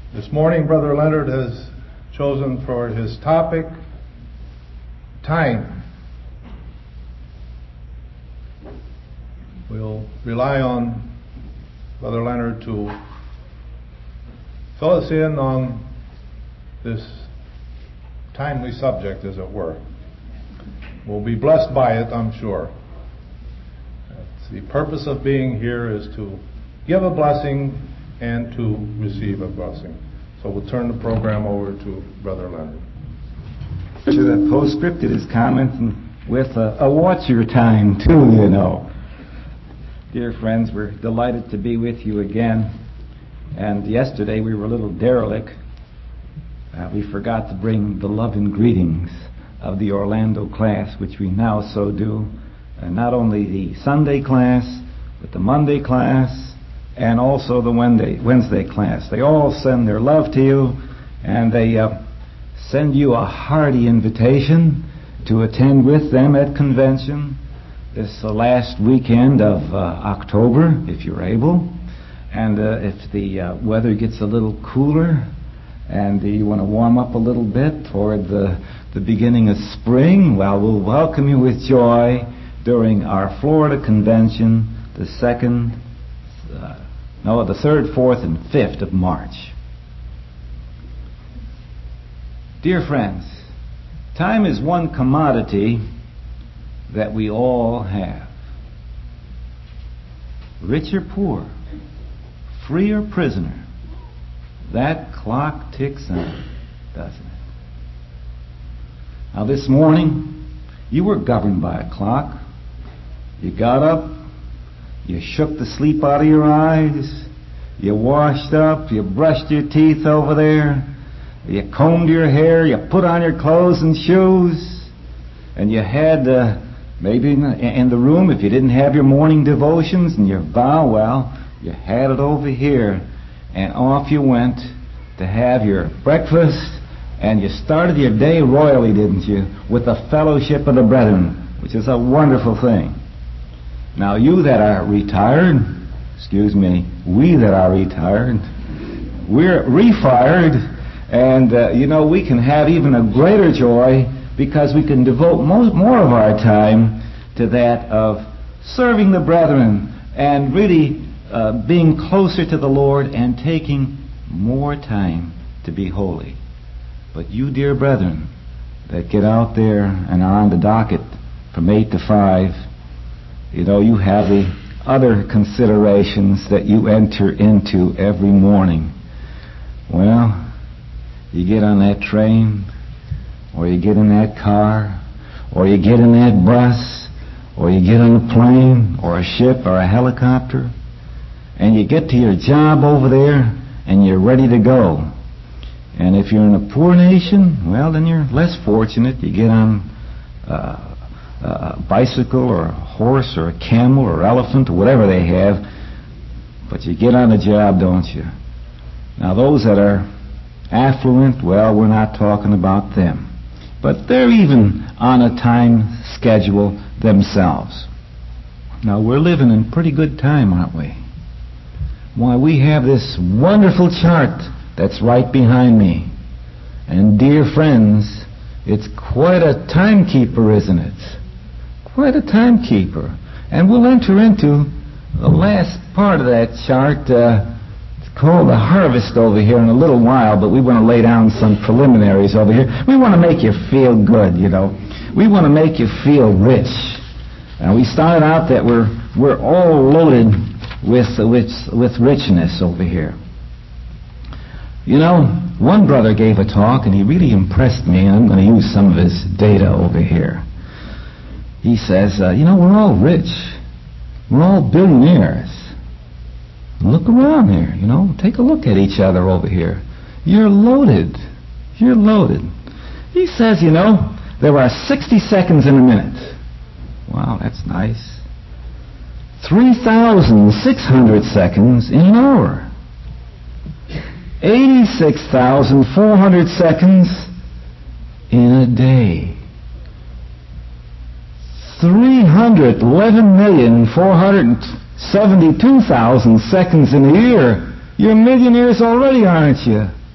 This morning, Brother Leonard has chosen for his topic, time. We'll rely on Brother Leonard to fill us in on this timely subject, as it were. We'll be blessed by it, I'm sure. The purpose of being here is to give a blessing and to receive a blessing. So we'll turn the program over to Brother Leonard. To the postscript, it is commenting with a watch your time, too, you know. Dear friends, we're delighted to be with you again. And yesterday we were a little derelict. We forgot to bring the love and greetings of the Orlando class, which we now so do. Not only the Sunday class, but the Monday class, and also the Wednesday class. They all send their love to you, and they send you a hearty invitation to attend with them at convention this last weekend of October, if you're able. And if the weather gets a little cooler and you want to warm up a little bit toward the beginning of spring, well, we'll welcome you with joy during our Florida convention, the 3rd, 4th, and 5th of March. Dear friends, time is one commodity that we all have. Rich or poor, free or prisoner, that clock ticks on, doesn't it? Now this morning, you were governed by a clock. You got up, you shook the sleep out of your eyes, you washed up, you brushed your teeth over there, you combed your hair, you put on your clothes and shoes, and you had, maybe in the room, if you didn't have your morning devotions and your vow, well, you had it over here, and off you went to have your breakfast, and you started your day royally, didn't you, with the fellowship of the brethren, which is a wonderful thing. Now, you that are retired, we that are retired, we're refired, and, we can have even a greater joy because we can devote more of our time to that of serving the brethren and really being closer to the Lord and taking more time to be holy. But you, dear brethren, that get out there and are on the docket from 8 to 5, you have the other considerations that you enter into every morning. Well, you get on that train, or you get in that car, or you get in that bus, or you get on a plane, or a ship, or a helicopter, and you get to your job over there, and you're ready to go. And if you're in a poor nation, well, then you're less fortunate. You get on a bicycle or a horse or a camel or elephant or whatever they have, but you get on the job, don't you? Now those that are affluent, well, we're not talking about them, but they're even on a time schedule themselves. Now we're living in pretty good time, aren't we? Why, we have this wonderful chart that's right behind me, and dear friends, it's quite a timekeeper, isn't it? Quite a timekeeper. And we'll enter into the last part of that chart. It's called the harvest over here in a little while, but we want to lay down some preliminaries over here. We want to make you feel good, We want to make you feel rich. And we started out that we're all loaded with richness over here. One brother gave a talk, and he really impressed me, and I'm going to use some of his data over here. He says, we're all rich. We're all billionaires. Look around here, Take a look at each other over here. You're loaded. You're loaded. He says, there are 60 seconds in a minute. Wow, that's nice. 3,600 seconds in an hour. 86,400 seconds in a day. 311,472,000 seconds in a year. You're millionaires already, aren't you?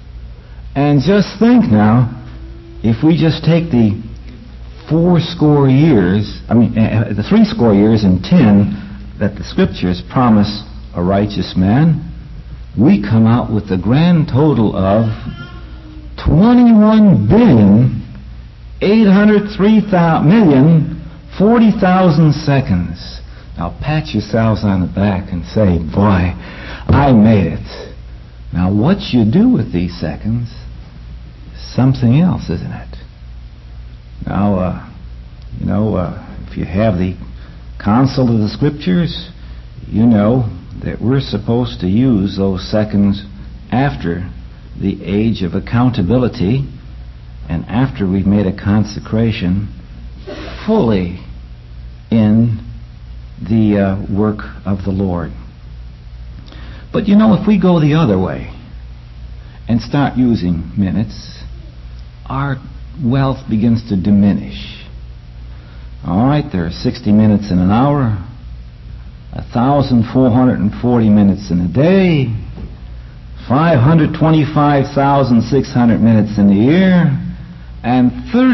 And just think now, if we just take the 80 years, the 80 years and 10 that the Scriptures promise a righteous man, we come out with a grand total of 21,803,040,000 seconds. Now pat yourselves on the back and say, boy, I made it. Now what you do with these seconds is something else, isn't it? Now, if you have the counsel of the Scriptures, you know that we're supposed to use those seconds after the age of accountability and after we've made a consecration fully in the work of the Lord. But if we go the other way and start using minutes, our wealth begins to diminish. All right, there are 60 minutes in an hour, 1,440 minutes in a day, 525,600 minutes in a year, and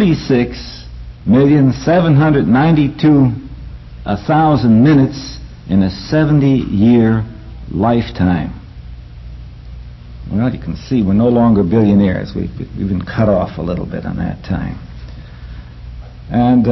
36,792,000 minutes in a 70-year lifetime. Well, you can see we're no longer billionaires. We've been cut off a little bit on that time. And,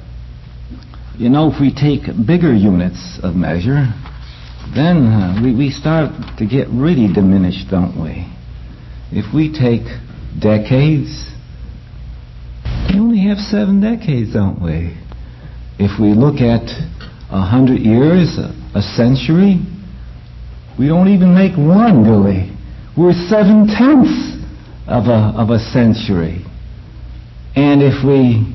if we take bigger units of measure, then we start to get really diminished, don't we? If we take decades, we only have 7 decades, don't we? If we look at 100 years, a century, we don't even make one, do we? We're 7/10 of a century. And if we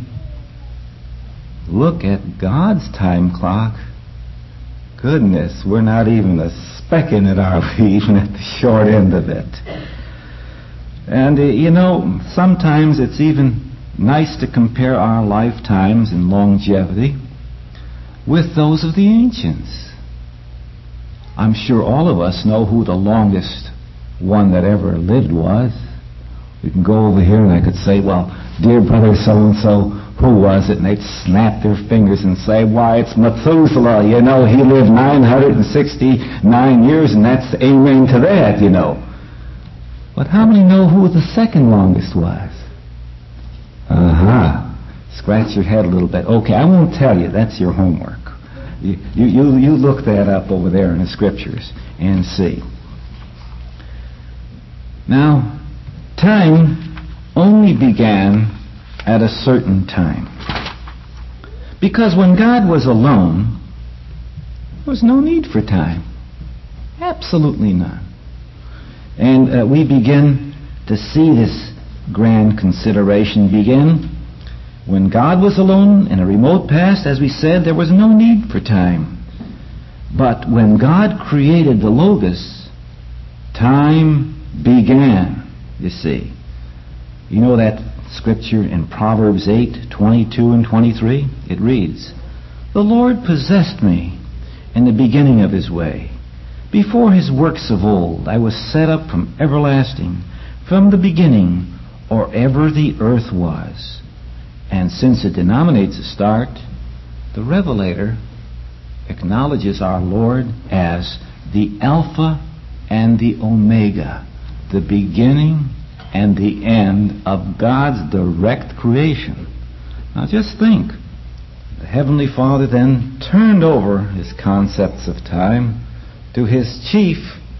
look at God's time clock, goodness, we're not even a speck in it, are we? Even at the short end of it. And, sometimes it's even nice to compare our lifetimes in longevity with those of the ancients. I'm sure all of us know who the longest one that ever lived was. We can go over here and I could say, well, dear brother so-and-so, who was it? And they'd snap their fingers and say, why, it's Methuselah. He lived 969 years, and that's amen to that, But how many know who the second longest was? Scratch your head a little bit. Okay, I won't tell you. That's your homework. You look that up over there in the Scriptures and see. Now, time only began at a certain time. Because when God was alone, there was no need for time. Absolutely none. And we begin to see this grand consideration begin. When God was alone in a remote past, as we said, there was no need for time. But when God created the Logos, time began, you see. You know that Scripture in Proverbs 8:22 and 23? It reads, "The Lord possessed me in the beginning of His way. Before His works of old, I was set up from everlasting, from the beginning, or ever the earth was." And since it denominates a start, the Revelator acknowledges our Lord as the Alpha and the Omega, the beginning and the end of God's direct creation. Now just think. The Heavenly Father then turned over His concepts of time to His chief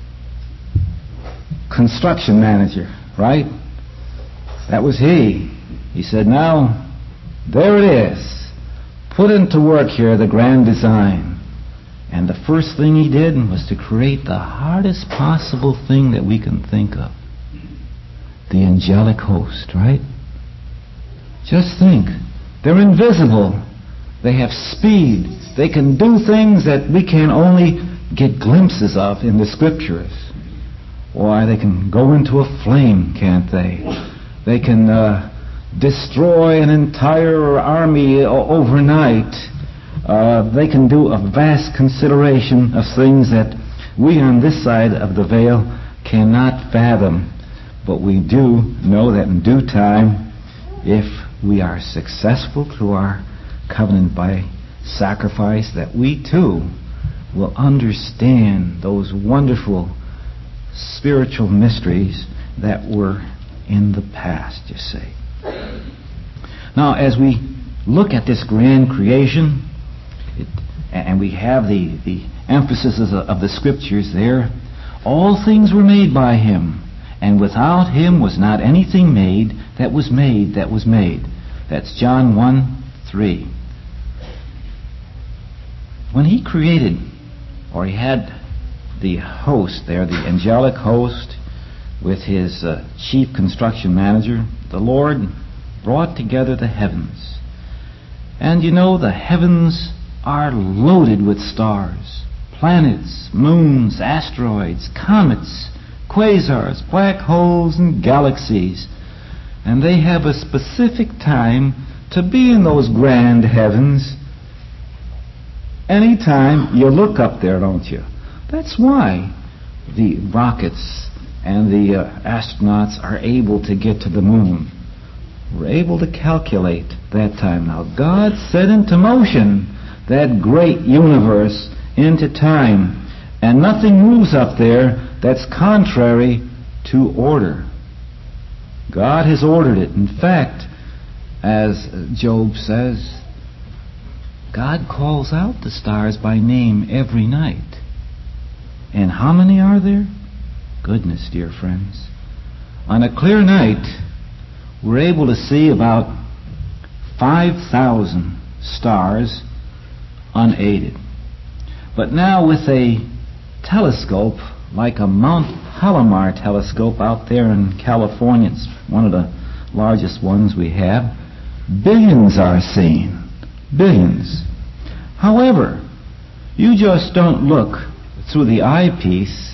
construction manager, right? That was He. He said, now, there it is. Put into work here the grand design. And the first thing He did was to create the hardest possible thing that we can think of. The angelic host, right? Just think. They're invisible. They have speed. They can do things that we can only get glimpses of in the Scriptures. Why, they can go into a flame, can't they? They can destroy an entire army overnight. They can do a vast consideration of things that we on this side of the veil cannot fathom. But we do know that in due time, if we are successful through our covenant by sacrifice, that we too will understand those wonderful spiritual mysteries that were in the past, you see. Now, as we look at this grand creation, and we have the emphasis of the Scriptures there, all things were made by Him, and without Him was not anything made that was made that was made. That's John 1:3. When He created, or He had the host there, the angelic host, with His chief construction manager, the Lord brought together the heavens. And you know, the heavens are loaded with stars, planets, moons, asteroids, comets, quasars, black holes, and galaxies. And they have a specific time to be in those grand heavens. Anytime you look up there, don't you? That's why the rockets and the astronauts are able to get to the moon. We're able to calculate that time. Now, God set into motion that great universe into time, and nothing moves up there that's contrary to order. God has ordered it. In fact, as Job says, God calls out the stars by name every night. And how many are there? Goodness, dear friends. On a clear night, we're able to see about 5,000 stars unaided. But now with a telescope like a Mount Palomar telescope out there in California, it's one of the largest ones we have, billions are seen. Billions. However, you just don't look through the eyepiece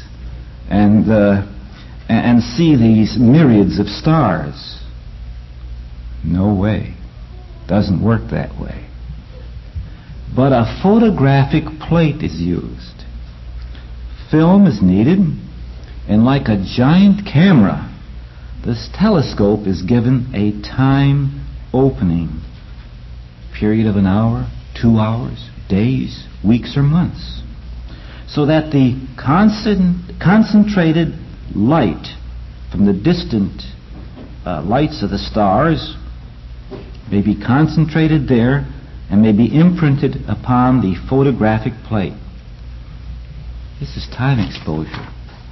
and see these myriads of stars. No way. Doesn't work that way. But a photographic plate is used. Film is needed, and like a giant camera, this telescope is given a time opening period of an hour, 2 hours, days, weeks, or months, so that the concentrated light from the distant lights of the stars may be concentrated there and may be imprinted upon the photographic plate. This is time exposure.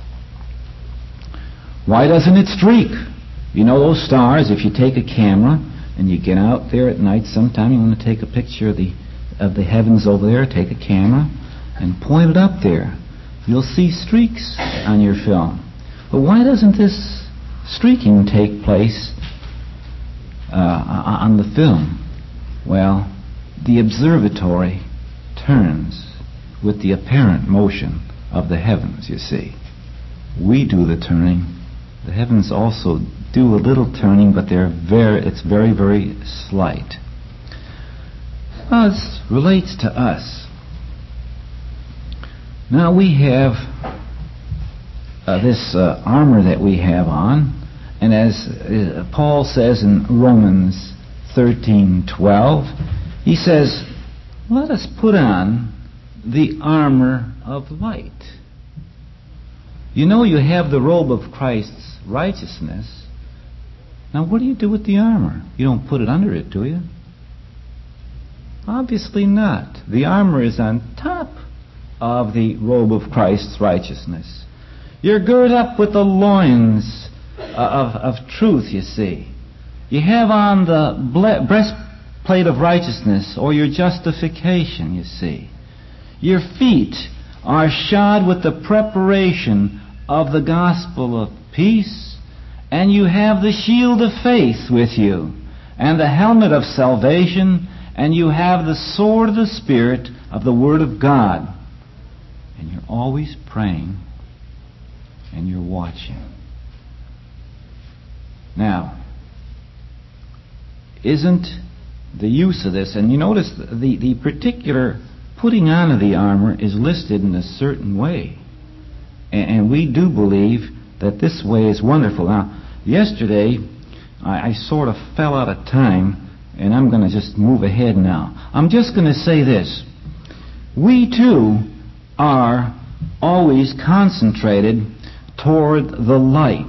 Why doesn't it streak? You know those stars, if you take a camera and you get out there at night sometime, you want to take a picture of the heavens over there, take a camera and point it up there. You'll see streaks on your film. But why doesn't this streaking take place on the film? Well, the observatory turns with the apparent motion of the heavens, you see. We do the turning. The heavens also do a little turning, but it's very, very slight. Well, this relates to us. Now we have this armor that we have on, and as Paul says in Romans 13:12, he says, let us put on the armor of light. You know, you have the robe of Christ's righteousness. Now what do you do with the armor? You don't put it under it, do you? Obviously not. The armor is on top of the robe of Christ's righteousness. You're girded up with the loins of truth, you see. You have on the breastplate of righteousness, or your justification, you see. Your feet are shod with the preparation of the gospel of peace, and you have the shield of faith with you, and the helmet of salvation, and you have the sword of the Spirit of the Word of God. And you're always praying, and you're watching. Now, isn't the use of this, and you notice the particular putting on of the armor is listed in a certain way. And we do believe that this way is wonderful. Now, yesterday I sort of fell out of time, and I'm going to just move ahead now. I'm just going to say this. We too are always concentrated toward the light.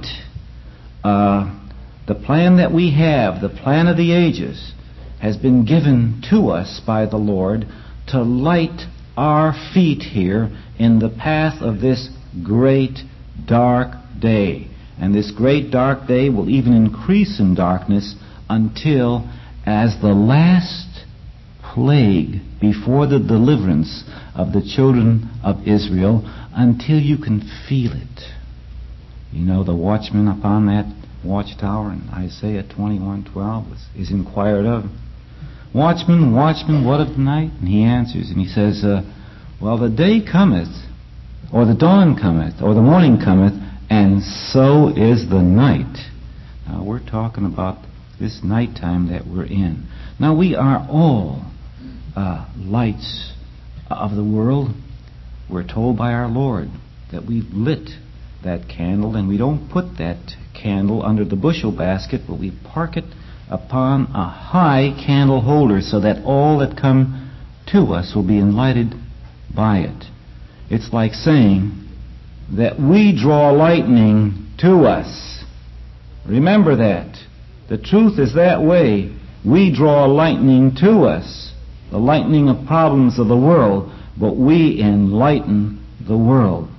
The plan that we have, the plan of the ages, has been given to us by the Lord to light our feet here in the path of this great dark day. And this great dark day will even increase in darkness until, as the last plague before the deliverance of the children of Israel, until you can feel it. You know, the watchman upon that watchtower in Isaiah 21:12 is inquired of, "Watchman, watchman, what of the night?" And he answers, and he says, "Well, the day cometh, or the dawn cometh, or the morning cometh, and so is the night." Now, we're talking about this nighttime that we're in. Now, we are all lights of the world. We're told by our Lord that we've lit that candle, and we don't put that candle under the bushel basket, but we park it upon a high candle holder so that all that come to us will be enlightened by it. It's like saying that we draw lightning to us. Remember that. The truth is that way. We draw lightning to us, the lightning of problems of the world, but we enlighten the world.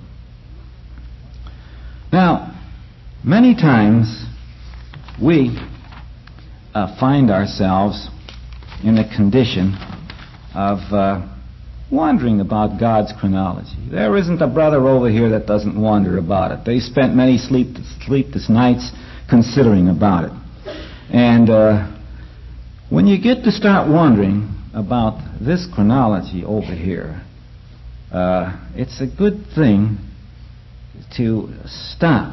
Now, many times we find ourselves in a condition of wondering about God's chronology. There isn't a brother over here that doesn't wonder about it. They spent many sleepless nights considering about it. And when you get to start wondering about this chronology over here, it's a good thing to stop,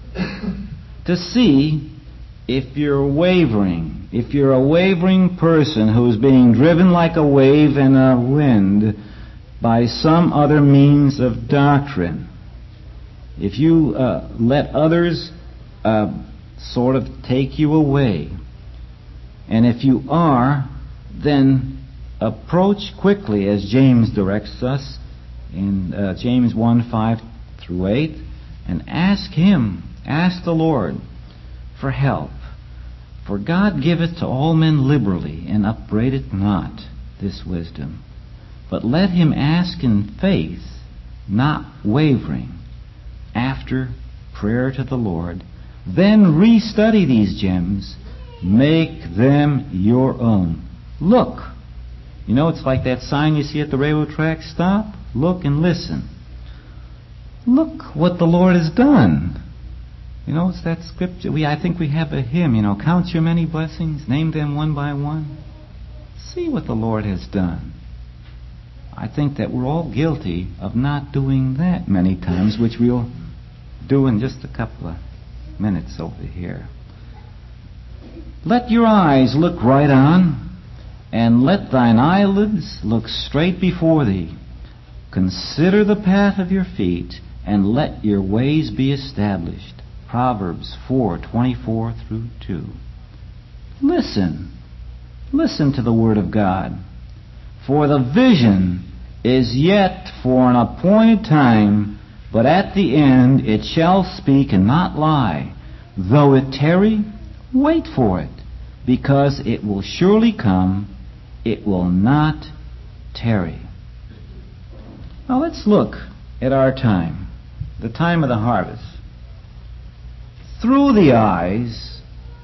to see if you're wavering, if you're a wavering person who's being driven like a wave in a wind by some other means of doctrine. If you let others sort of take you away, and if you are, then approach quickly, as James directs us in James 1:5-8, and ask Him, ask the Lord for help. For God giveth to all men liberally, and upbraideth not, this wisdom. But let him ask in faith, not wavering, after prayer to the Lord. Then restudy these gems, make them your own. Look. You know, it's like that sign you see at the railroad track. Stop, look, and listen. Look what the Lord has done. You know, it's that scripture. I think we have a hymn, count your many blessings, name them one by one. See what the Lord has done. I think that we're all guilty of not doing that many times, which we'll do in just a couple of minutes over here. Let your eyes look right on, and let thine eyelids look straight before thee. Consider the path of your feet, and let your ways be established. Proverbs 4:24-2. Listen to the Word of God. For the vision is yet for an appointed time, but at the end it shall speak and not lie. Though it tarry, wait for it, because it will surely come, it will not tarry. Now let's look at our time, the time of the harvest, through the eyes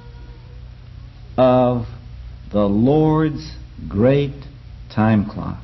of the Lord's great time clock.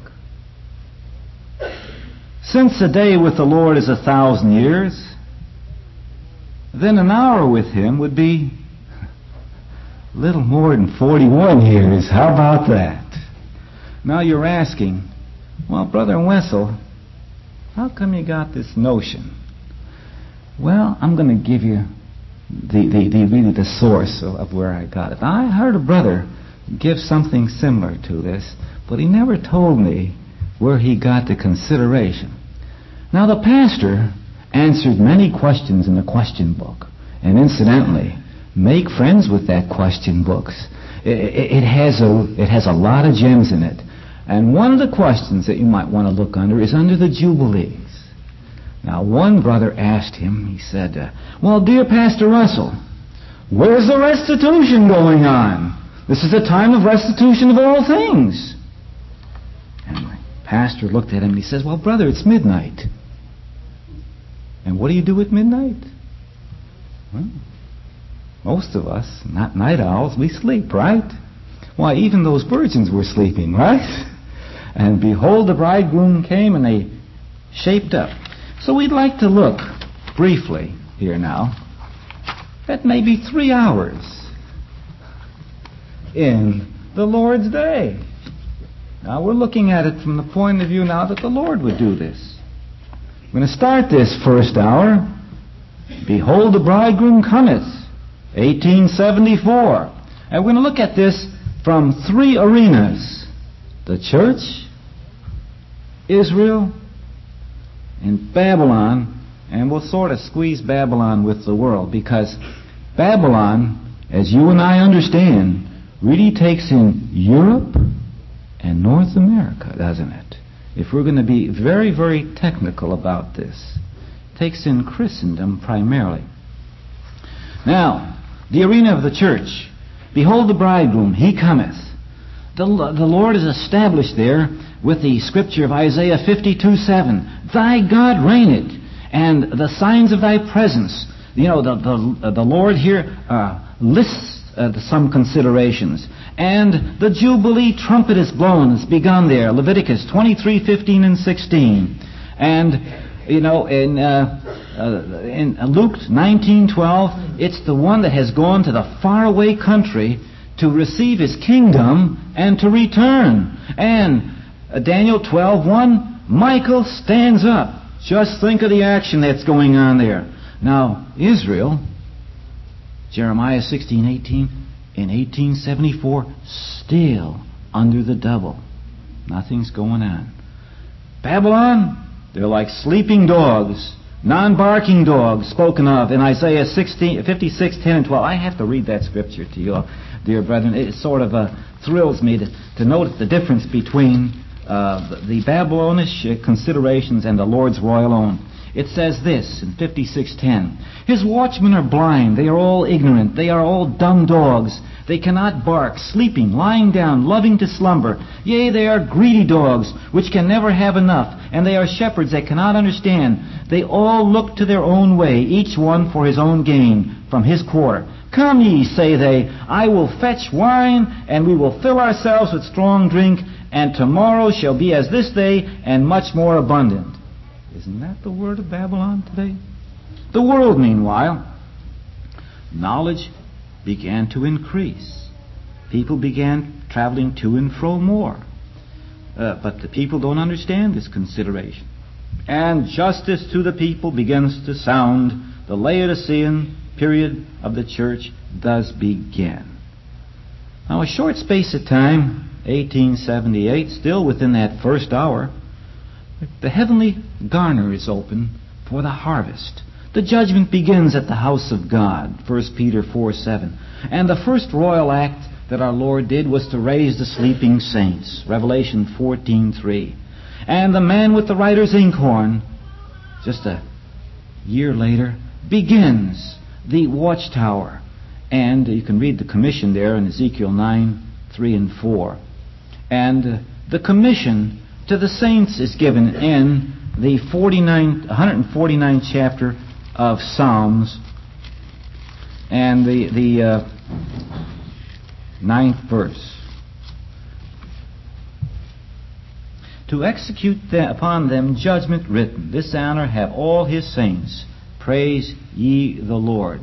Since a day with the Lord is 1,000 years, then an hour with Him would be little more than 41 years. How about that? Now you're asking, well, Brother Wessel, how come you got this notion? Well, I'm going to give you the source of where I got it. I heard a brother give something similar to this, but he never told me where he got the consideration. Now, the pastor answered many questions in the question book, and incidentally, Make friends with that question books. It has a lot of gems in it. And one of the questions that you might want to look under is under the Jubilees. Now, one brother asked him, he said, well, dear Pastor Russell, where's the restitution going on? This is a time of restitution of all things. And the pastor looked at him and he says, well, brother, it's midnight. And what do you do at midnight? Well, most of us, not night owls, we sleep, right? Why, even those virgins were sleeping, right? And behold, the bridegroom came and they shaped up. So we'd like to look briefly here now at maybe 3 hours in the Lord's day. Now we're looking at it from the point of view now that the Lord would do this. We're going to start this first hour. Behold, the bridegroom cometh, 1874. And we're going to look at this from 3 arenas: the church, Israel, and Babylon. And we'll sort of squeeze Babylon with the world, because Babylon, as you and I understand, really takes in Europe and North America, doesn't it? If we're going to be very, very technical about this, it takes in Christendom primarily. Now, the arena of the church. Behold the bridegroom, he cometh. The Lord is established there with the scripture of Isaiah 52:7. Thy God reigneth, and the signs of thy presence. You know, the Lord here lists some considerations. And the Jubilee trumpet is blown. It's begun there. Leviticus 23:15 and 16. And, you know, in Luke 19:12, it's the one that has gone to the faraway country to receive his kingdom and to return. And Daniel 12:1, Michael stands up. Just think of the action that's going on there. Now, Israel, Jeremiah 16:18, in 1874, still under the double. Nothing's going on. Babylon, they're like sleeping dogs, non-barking dogs spoken of in Isaiah 56:10 and 12. I have to read that scripture to you, dear brethren. It sort of thrills me to note the difference between the Babylonish considerations and the Lord's royal own. It says this in 56:10. His watchmen are blind, they are all ignorant, they are all dumb dogs. They cannot bark, sleeping, lying down, loving to slumber. Yea, they are greedy dogs, which can never have enough, and they are shepherds that cannot understand. They all look to their own way, each one for his own gain, from his quarter. Come ye, say they, I will fetch wine, and we will fill ourselves with strong drink, and tomorrow shall be as this day, and much more abundant. Isn't that the word of Babylon today? The world, meanwhile, knowledge began to increase. People began traveling to and fro more. But the people don't understand this consideration. And justice to the people begins to sound. The Laodicean period of the church does begin. Now, a short space of time, 1878, still within that first hour, the heavenly garner is open for the harvest. The judgment begins at the house of God, 1 Peter 4:7. And the first royal act that our Lord did was to raise the sleeping saints, Revelation 14:3. And the man with the writer's inkhorn, just a year later, begins the watchtower. And you can read the commission there in Ezekiel 9:3 and 4. And the commission to the saints is given in the 149th chapter of Psalms and the 9th verse. To execute upon them judgment written. This honor have all his saints. Praise ye the Lord.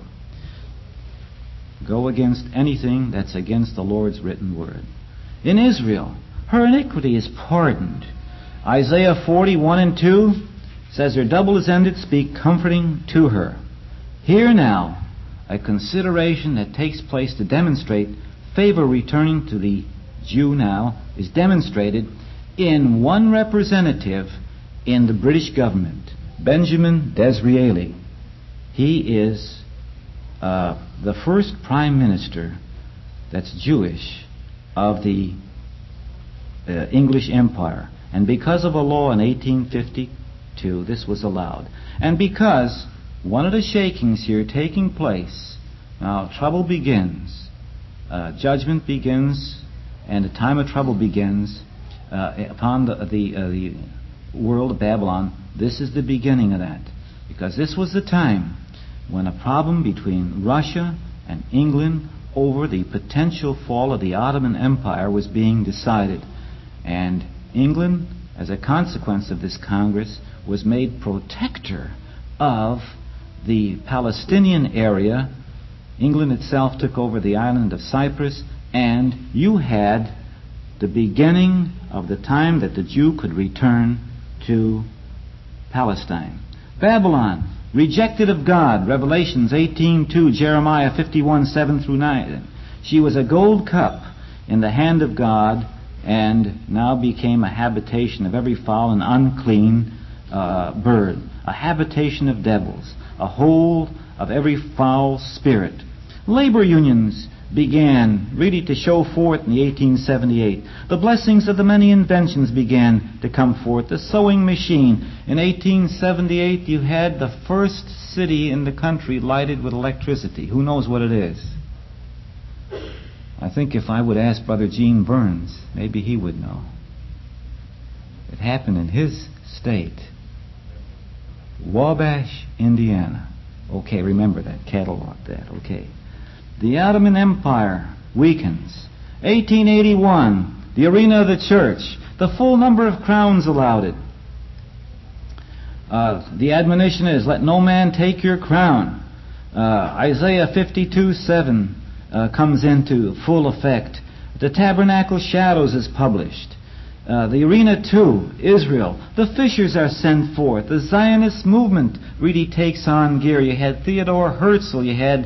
Go against anything that's against the Lord's written word. In Israel, her iniquity is pardoned. Isaiah 40:1 and 2 says, her double is ended, speak comforting to her. Here now, a consideration that takes place to demonstrate favor returning to the Jew now is demonstrated in one representative in the British government, Benjamin Disraeli. He is the first prime minister that's Jewish of the English Empire. And because of a law in 1852, this was allowed. And because one of the shakings here taking place, now trouble begins, judgment begins, and the time of trouble begins upon the world of Babylon. This is the beginning of that. Because this was the time when a problem between Russia and England over the potential fall of the Ottoman Empire was being decided. And England, as a consequence of this Congress, was made protector of the Palestinian area. England itself took over the island of Cyprus, and you had the beginning of the time that the Jew could return to Palestine. Babylon, rejected of God, Revelations 18:2, Jeremiah 51:7-9. She was a gold cup in the hand of God, and now became a habitation of every foul and unclean bird, a habitation of devils, a hold of every foul spirit. Labor unions began really to show forth in 1878. The blessings of the many inventions began to come forth. The sewing machine. In 1878, you had the first city in the country lighted with electricity. Who knows what it is? I think if I would ask Brother Gene Burns, maybe he would know. It happened in his state. Wabash, Indiana. Okay, remember that. Catalog that. Okay. The Ottoman Empire weakens. 1881, the arena of the church. The full number of crowns allowed it. The admonition is, let no man take your crown. Isaiah 52:7 comes into full effect. The Tabernacle Shadows is published. The Arena 2, Israel. The fishers are sent forth. The Zionist movement really takes on gear. You had Theodore Herzl, you had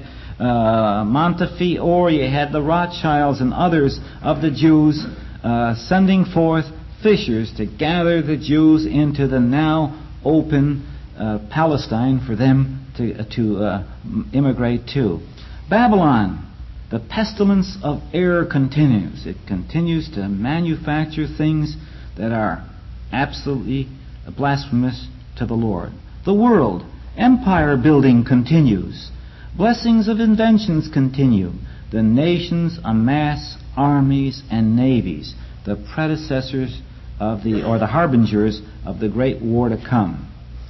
Montefiore, you had the Rothschilds and others of the Jews sending forth fishers to gather the Jews into the now open Palestine for them to immigrate to. Babylon, the pestilence of error continues. It continues to manufacture things that are absolutely blasphemous to the Lord. The world, empire building continues. Blessings of inventions continue. The nations amass armies and navies, the predecessors of the harbingers of the great war to come.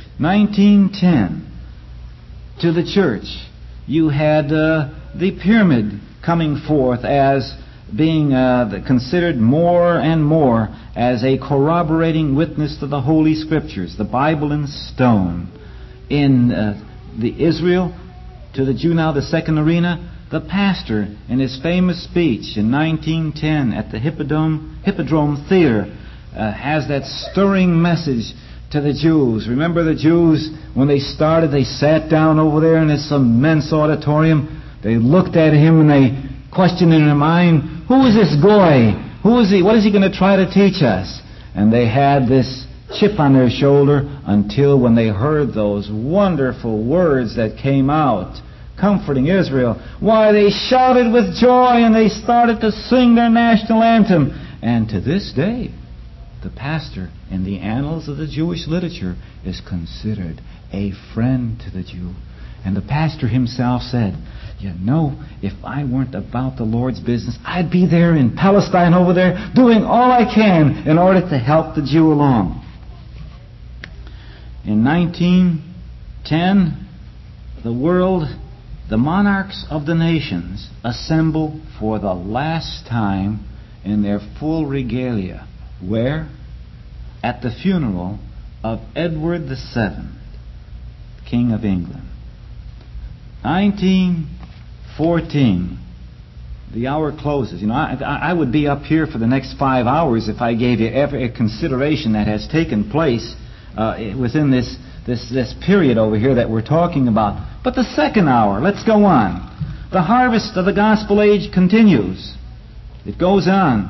1910, to the church, you had the pyramid coming forth as being considered more and more as a corroborating witness to the Holy Scriptures, the Bible in stone. In the Israel, to the Jew now, the second arena, the pastor in his famous speech in 1910 at the Hippodrome Theater has that stirring message to the Jews. Remember the Jews, when they started, they sat down over there in this immense auditorium. They looked at him and they questioned in their mind, who is this goy? Who is he? What is he going to try to teach us? And they had this chip on their shoulder until when they heard those wonderful words that came out, comforting Israel, why, they shouted with joy and they started to sing their national anthem. And to this day, the pastor in the annals of the Jewish literature is considered a friend to the Jew. And the pastor himself said, you know, if I weren't about the Lord's business, I'd be there in Palestine over there doing all I can in order to help the Jew along. In 1910, the world, the monarchs of the nations assemble for the last time in their full regalia. Where? At the funeral of Edward VII, King of England. 1914, the hour closes. You know, I would be up here for the next 5 hours if I gave you every consideration that has taken place within this period over here that we're talking about. But the second hour, let's go on. The harvest of the gospel age continues. It goes on.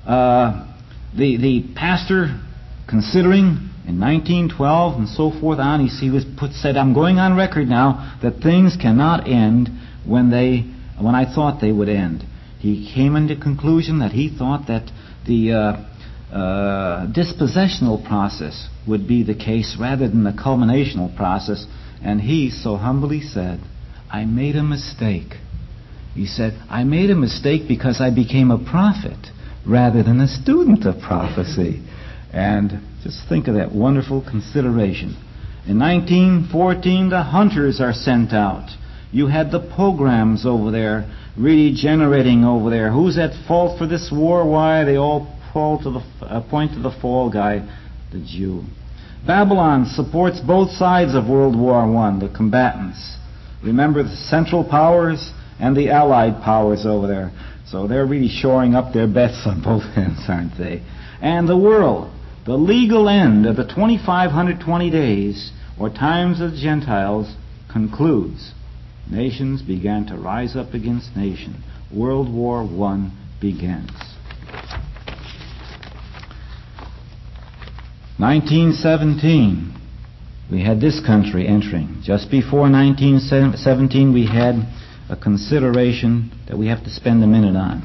The pastor, considering in 1912 and so forth on, said, I'm going on record now that things cannot end when I thought they would end. He came into conclusion that he thought that the dispossessional process would be the case rather than the culminational process, and he so humbly said, I made a mistake. He said, I made a mistake because I became a prophet rather than a student of prophecy. And just think of that wonderful consideration. In 1914, the hunters are sent out. You had the pogroms over there, really generating over there. Who's at fault for this war? Why? They all point to the fall guy, the Jew. Babylon supports both sides of World War I, the combatants. Remember the Central Powers and the Allied powers over there. So they're really shoring up their bets on both ends, aren't they? And the world, the legal end of the 2520 days, or times of the Gentiles, concludes. Nations began to rise up against nation. World War I begins. 1917, we had this country entering. Just before 1917, we had a consideration that we have to spend a minute on.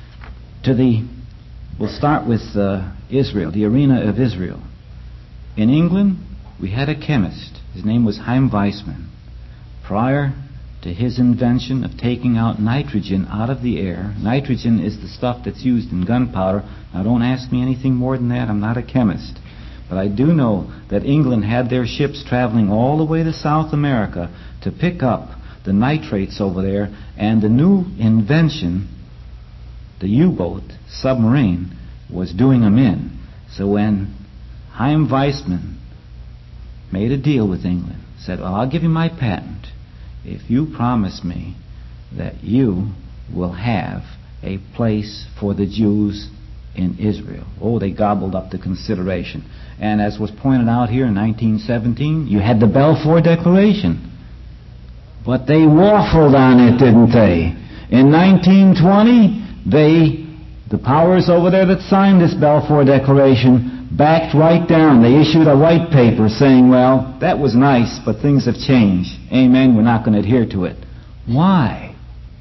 We'll start with Israel, the arena of Israel. In England, we had a chemist. His name was Chaim Weizmann. Prior to his invention of taking out nitrogen out of the air, nitrogen is the stuff that's used in gunpowder. Now, don't ask me anything more than that. I'm not a chemist. But I do know that England had their ships traveling all the way to South America to pick up the nitrates over there, and the new invention, the U-boat, submarine, was doing them in. So when Chaim Weizmann made a deal with England, said, well, I'll give you my patent if you promise me that you will have a place for the Jews in Israel. Oh, they gobbled up the consideration. And as was pointed out here in 1917, you had the Balfour Declaration. But they waffled on it, didn't they? In 1920, the powers over there that signed this Balfour Declaration backed right down. They issued a white paper saying, well, that was nice, but things have changed. Amen, we're not going to adhere to it. Why?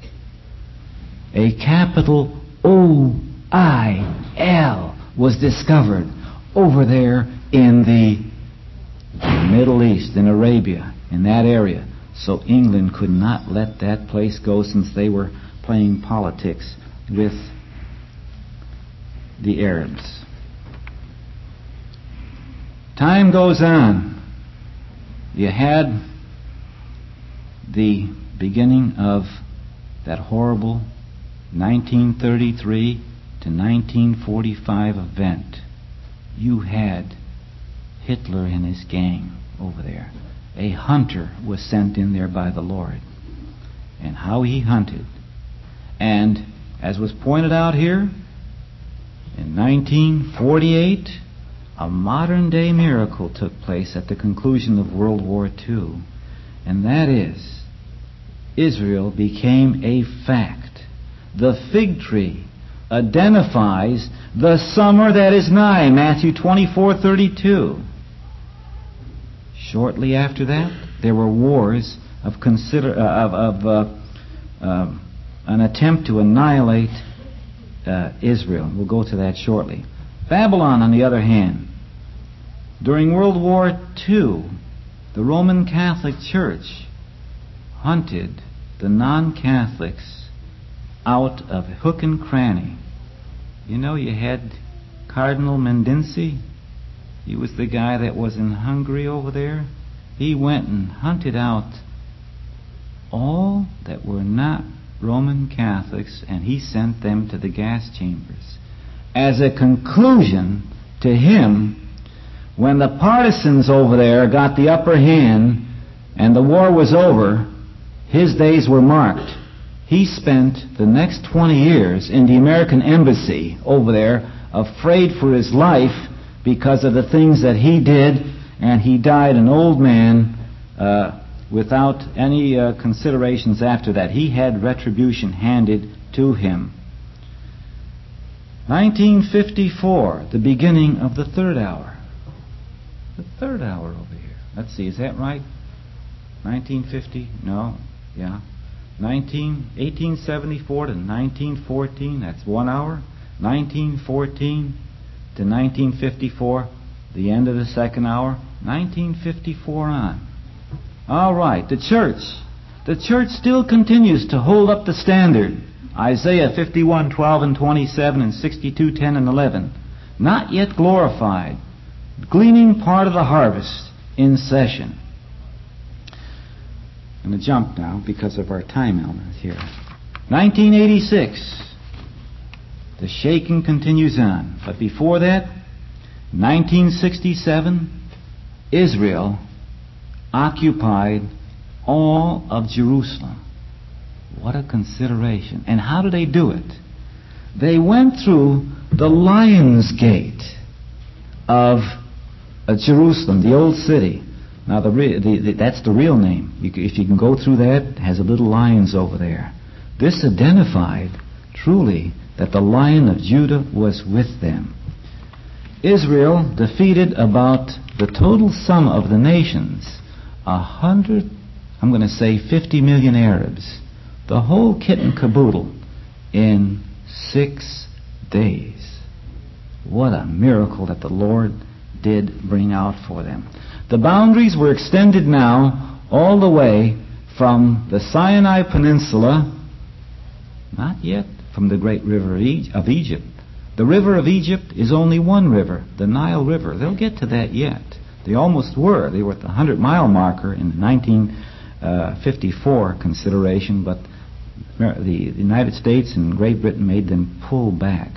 A capital O-I-L was discovered over there in the Middle East, in Arabia, in that area. So England could not let that place go, since they were playing politics with the Arabs. Time goes on. You had the beginning of that horrible 1933 to 1945 event. You had Hitler and his gang over there. A hunter was sent in there by the Lord. And how he hunted. And as was pointed out here, in 1948, a modern-day miracle took place at the conclusion of World War II. And that is, Israel became a fact. The fig tree identifies the summer that is nigh, Matthew 24:32. Shortly after that, there were wars of an attempt to annihilate Israel. We'll go to that shortly. Babylon, on the other hand, during World War II, the Roman Catholic Church hunted the non-Catholics out of hook and cranny. You know, you had Cardinal Mendici. He was the guy that was in Hungary over there. He went and hunted out all that were not Roman Catholics, and he sent them to the gas chambers. As a conclusion to him, when the partisans over there got the upper hand and the war was over, his days were marked. He spent the next 20 years in the American embassy over there, afraid for his life because of the things that he did, and he died an old man without any considerations after that. He had retribution handed to him. 1954, the beginning of the third hour. The third hour over here. Let's see, is that right? 1950? No. Yeah. 1874 to 1914, that's 1 hour. 1914 to 1954, the end of the second hour. 1954 on. All right, the church. The church still continues to hold up the standard. Isaiah 51:12 and 27 and 62:10 and 11. Not yet glorified. Gleaning part of the harvest in session. I'm going to jump now because of our time element here. 1986. The shaking continues on. But before that, 1967, Israel occupied all of Jerusalem. What a consideration. And how did they do it? They went through the Lion's Gate of Jerusalem, the old city. Now, that's the real name. If you can go through that, it has a little lions over there. This identified, truly, that the Lion of Judah was with them. Israel defeated about the total sum of the nations, 50 million Arabs, the whole kit and caboodle, in 6 days. What a miracle that the Lord did bring out for them. The boundaries were extended now all the way from the Sinai Peninsula, not yet from the great river of Egypt. The river of Egypt is only one river, the Nile River. They'll get to that yet. They almost were. They were at the 100-mile marker in the 1954 consideration, but the United States and Great Britain made them pull back.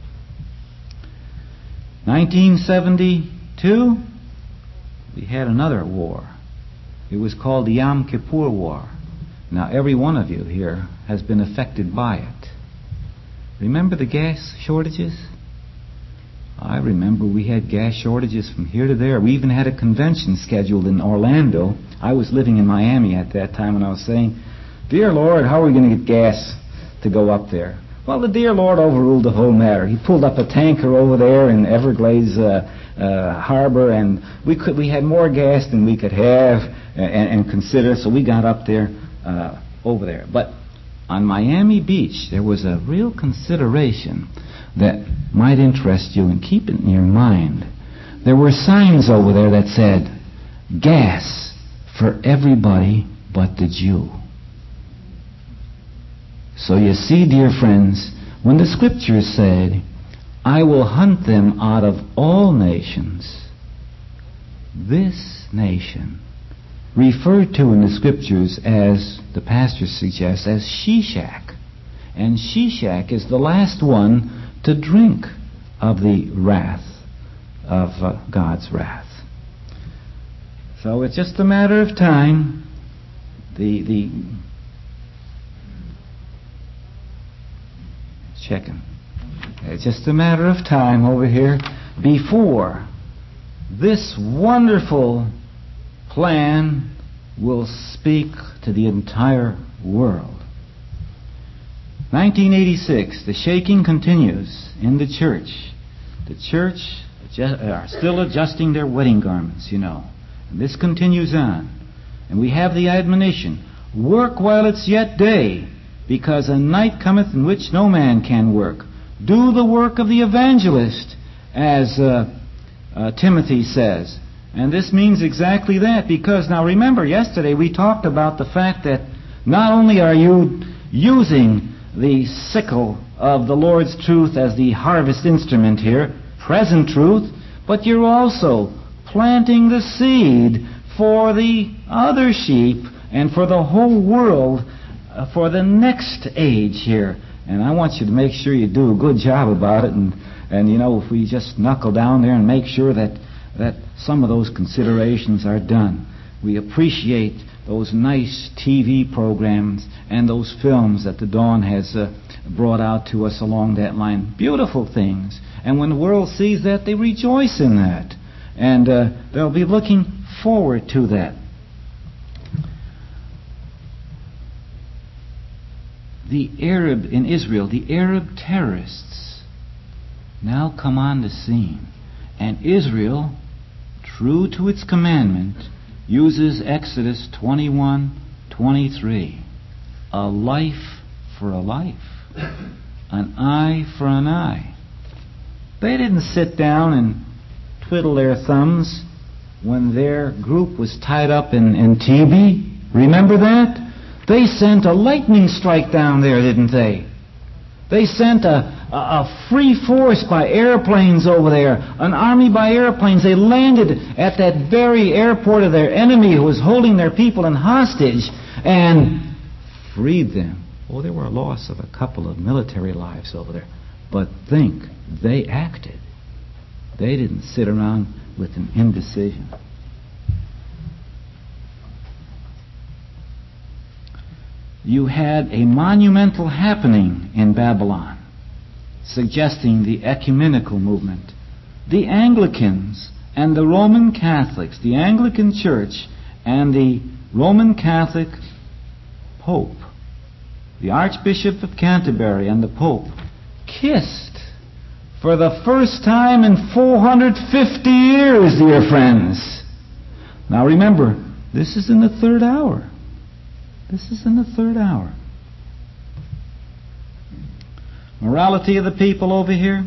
1972, we had another war. It was called the Yom Kippur War. Now, every one of you here has been affected by it. Remember the gas shortages? I remember we had gas shortages from here to there. We even had a convention scheduled in Orlando. I was living in Miami at that time, and I was saying, "Dear Lord, how are we going to get gas to go up there?" Well, the dear Lord overruled the whole matter. He pulled up a tanker over there in Everglades Harbor, and we had more gas than we could have and consider, so we got up there over there. But on Miami Beach, there was a real consideration that might interest you, and keep it in your mind. There were signs over there that said, "Gas for everybody but the Jew." So you see, dear friends, when the Scriptures said, "I will hunt them out of all nations," this nation, referred to in the Scriptures as, the pastor suggests, as Shishak. And Shishak is the last one to drink of the wrath of God's wrath. So it's just a matter of time. It's just a matter of time over here before this wonderful plan will speak to the entire world. 1986, the shaking continues in the church. The church are still adjusting their wedding garments, And this continues on. And we have the admonition, "Work while it's yet day, because a night cometh in which no man can work. Do the work of the evangelist," as Timothy says. And this means exactly that, because now remember, yesterday we talked about the fact that not only are you using the sickle of the Lord's truth as the harvest instrument here, present truth, but you're also planting the seed for the other sheep and for the whole world for the next age here. And I want you to make sure you do a good job about it, and if we just knuckle down there and make sure that some of those considerations are done. We appreciate those nice TV programs and those films that the Dawn has brought out to us along that line. Beautiful things. And when the world sees that, they rejoice in that. And they'll be looking forward to that. In Israel, the Arab terrorists now come on the scene. And Israel, true to its commandment, uses Exodus 21:23. a life for a life, an eye for an eye. They didn't sit down and twiddle their thumbs when their group was tied up in TB. Remember that? They sent a lightning strike down there, didn't they? They sent a free force by airplanes over there, an army by airplanes. They landed at that very airport of their enemy who was holding their people in hostage and freed them. Oh, there were a loss of a couple of military lives over there. But think, they acted. They didn't sit around with an indecision. You had a monumental happening in Babylon, suggesting the ecumenical movement. The Anglicans and the Roman Catholics, the Anglican Church and the Roman Catholic Pope, the Archbishop of Canterbury and the Pope, kissed for the first time in 450 years, dear friends. Now remember, this is in the third hour. This is in the third hour. Morality of the people over here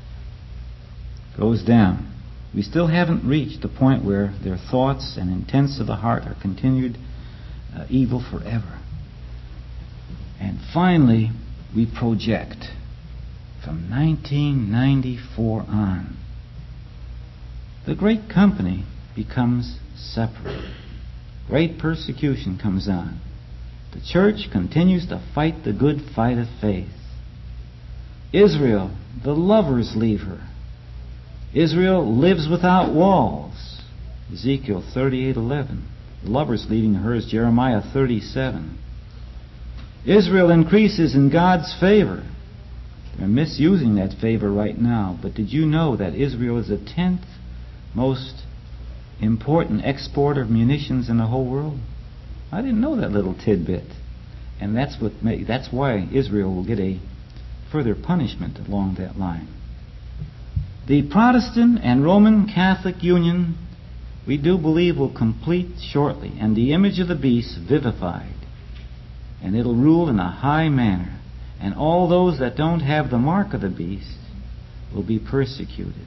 goes down. We still haven't reached the point where their thoughts and intents of the heart are continued evil forever. And finally, we project from 1994 on. The great company becomes separate. Great persecution comes on. The church continues to fight the good fight of faith. Israel, the lovers leave her. Israel lives without walls. Ezekiel 38:11. The lovers leaving her is Jeremiah 37. Israel increases in God's favor. They're misusing that favor right now. But did you know that Israel is the 10th most important exporter of munitions in the whole world? I didn't know that little tidbit. And that's why Israel will get a further punishment along that line. The Protestant and Roman Catholic union, we do believe, will complete shortly, and the image of the beast vivified. And it'll rule in a high manner. And all those that don't have the mark of the beast will be persecuted.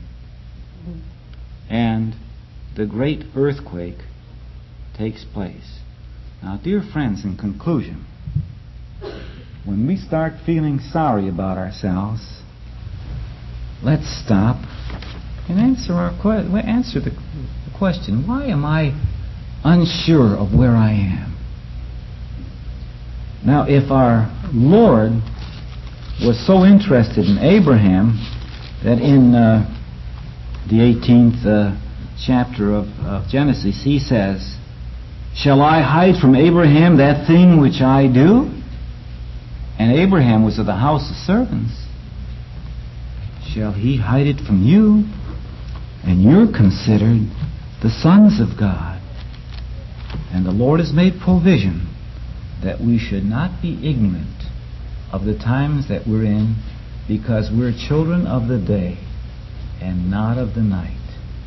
And the great earthquake takes place. Now, dear friends, in conclusion, when we start feeling sorry about ourselves, let's stop and answer the question, why am I unsure of where I am? Now, if our Lord was so interested in Abraham that in the 18th chapter of Genesis, he says, "Shall I hide from Abraham that thing which I do?" And Abraham was of the house of servants. Shall he hide it from you? And you're considered the sons of God. And the Lord has made provision that we should not be ignorant of the times that we're in, because we're children of the day and not of the night.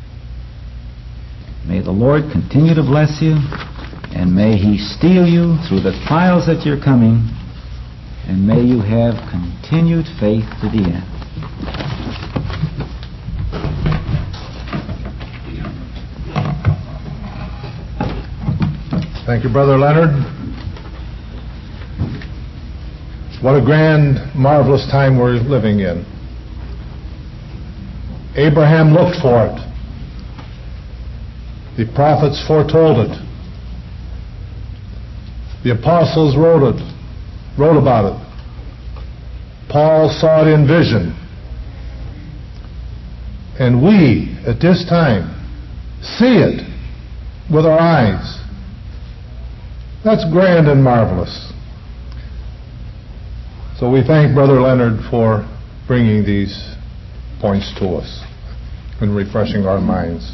May the Lord continue to bless you, and may He steel you through the trials that you're coming, and may you have continued faith to the end. Thank you, Brother Leonard. What a grand, marvelous time we're living in. Abraham looked for it. The prophets foretold it. The apostles wrote about it. Paul saw it in vision. And we, at this time, see it with our eyes. That's grand and marvelous. So we thank Brother Leonard for bringing these points to us and refreshing our minds.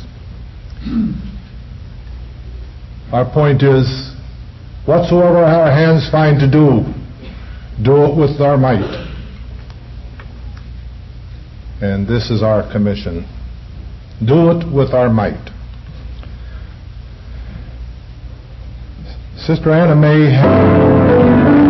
Our point is, whatsoever our hands find to do it with our might. And this is our commission. Do it with our might. Sister Anna May.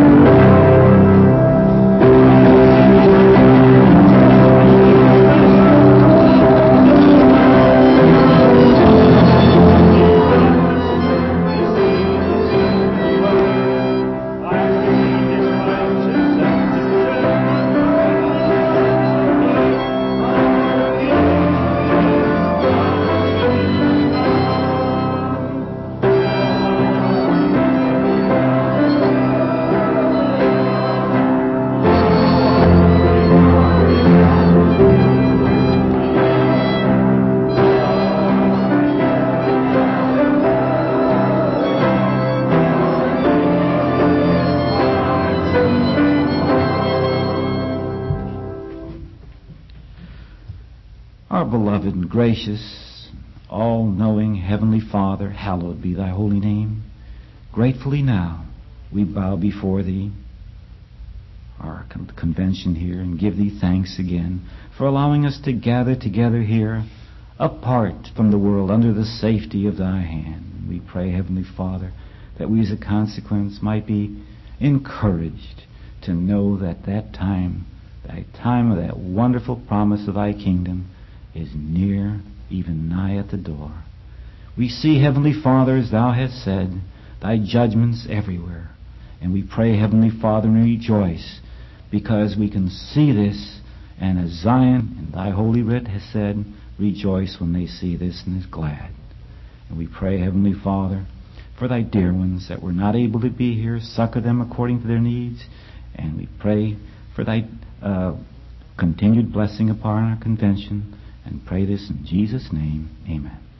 Our beloved and gracious, all-knowing Heavenly Father, hallowed be thy holy name. Gratefully now we bow before thee, our convention here, and give thee thanks again for allowing us to gather together here, apart from the world, under the safety of thy hand. We pray, Heavenly Father, that we as a consequence might be encouraged to know that that time of that wonderful promise of thy kingdom is near, even nigh at the door. We see, Heavenly Father, as thou hast said, thy judgments everywhere. And we pray, Heavenly Father, and rejoice because we can see this, and as Zion in thy holy writ has said, rejoice when they see this and is glad. And we pray, Heavenly Father, for thy dear ones that were not able to be here, succor them according to their needs. And we pray for thy continued blessing upon our convention, and pray this in Jesus' name. Amen.